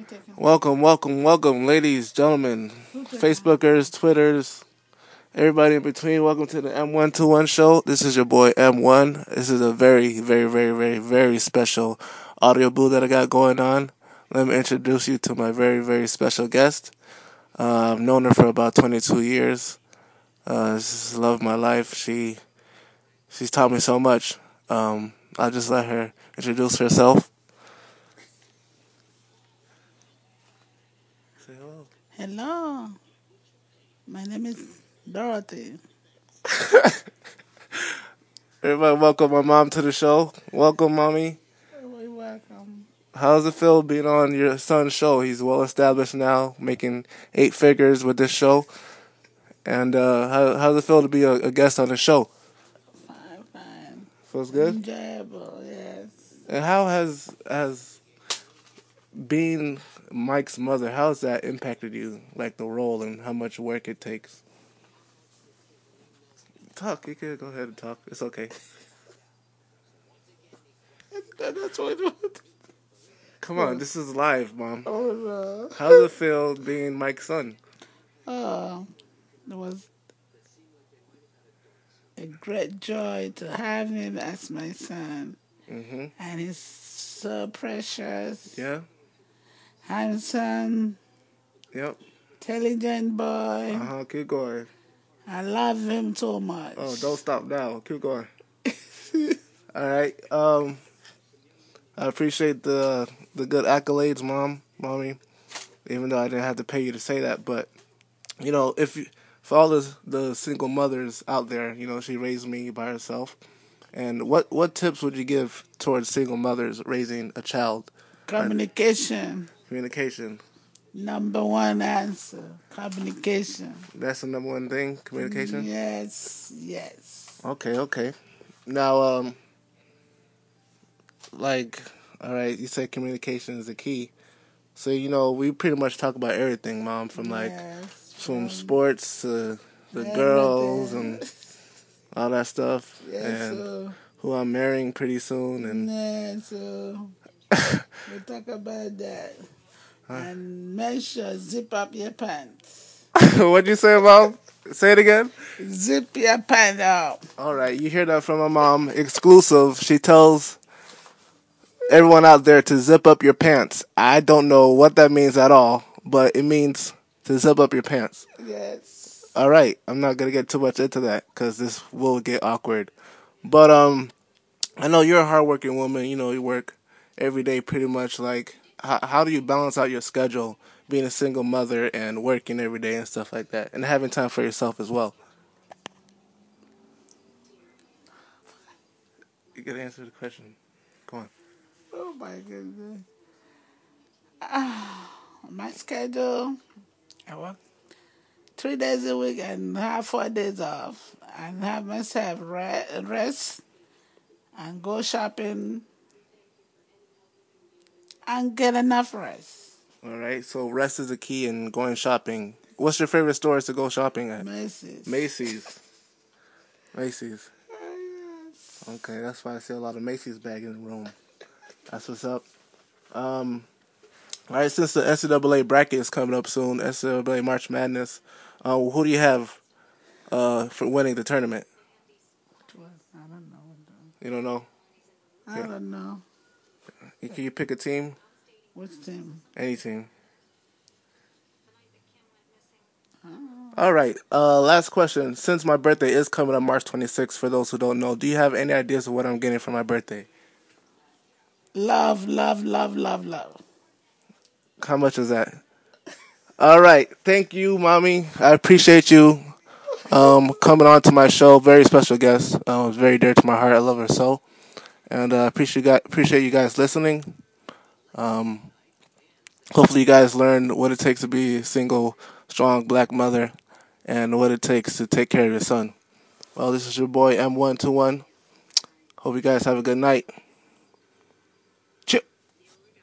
Welcome, welcome, welcome, ladies, gentlemen, Facebookers, Twitters, everybody in between. Welcome to the M121 show. This is your boy M1. This is a very, very, very, very, very special audio boo that I got going on. Let me introduce you to my very, very special guest. I've known her for about 22 years. This is the love of my life. She's taught me so much. I'll just let her introduce herself. Say hello. Hello, my name is Dorothy. Everybody, welcome my mom to the show. Welcome, mommy. You're welcome. How does it feel being on your son's show? He's well established now, making 8 figures with this show. And how does it feel to be a guest on the show? Fine. Feels good. Enjoyable, yes. And how has being Mike's mother, how has that impacted you, like the role and how much work it takes? Talk. You can go ahead and talk. It's okay. That's what it was. Come on, this is live, Mom. Oh, no. How does it feel being Mike's son? Oh, it was a great joy to have him as my son. Mm-hmm. And he's so precious, Yeah? handsome, Yep. intelligent boy. Uh-huh. Keep going. I love him so much. Oh, don't stop now. Keep going. All right. I appreciate the good accolades, mommy. Even though I didn't have to pay you to say that, but you know, for all the single mothers out there, you know, she raised me by herself. And what tips would you give towards single mothers raising a child? Communication. Communication. Number one answer. Communication. That's the number one thing. Communication. Yes. Okay. Now, like, all right, you said communication is the key. So, you know, we pretty much talk about everything, Mom, from from sports to the girls and all that stuff. Yes, and who I'm marrying pretty soon. And so we'll talk about that. And make sure zip up your pants. What'd you say, Mom? Say it again. Zip your pants up. All right, you hear that from my mom. Exclusive. She tells everyone out there to zip up your pants. I don't know what that means at all, but it means to zip up your pants. Yes. All right, I'm not gonna get too much into that because this will get awkward. But I know you're a hardworking woman. You know, you work every day pretty much. Like, how do you balance out your schedule, being a single mother and working every day and stuff like that, and having time for yourself as well? You gotta answer the question. Come on. Oh my goodness. My schedule, I work 3 days a week and have 4 days off, and have myself rest and go shopping and get enough rest. All right, so rest is the key in going shopping. What's your favorite stores to go shopping at? Macy's. Macy's. Macy's. Yes. Okay, that's why I see a lot of Macy's bag in the room. That's what's up. All right, since the NCAA bracket is coming up soon, NCAA March Madness, who do you have for winning the tournament? I don't know. You don't know? I don't know. Can you pick a team? Which team? Any team. All right, last question. Since my birthday is coming up March 26th, for those who don't know, do you have any ideas of what I'm getting for my birthday? Love, love, love, love, love. How much is that? All right. Thank you, Mommy. I appreciate you coming on to my show. Very special guest. It's very dear to my heart. I love her so. And I appreciate you guys listening. Hopefully you guys learned what it takes to be a single, strong black mother and what it takes to take care of your son. Well, this is your boy M121. Hope you guys have a good night.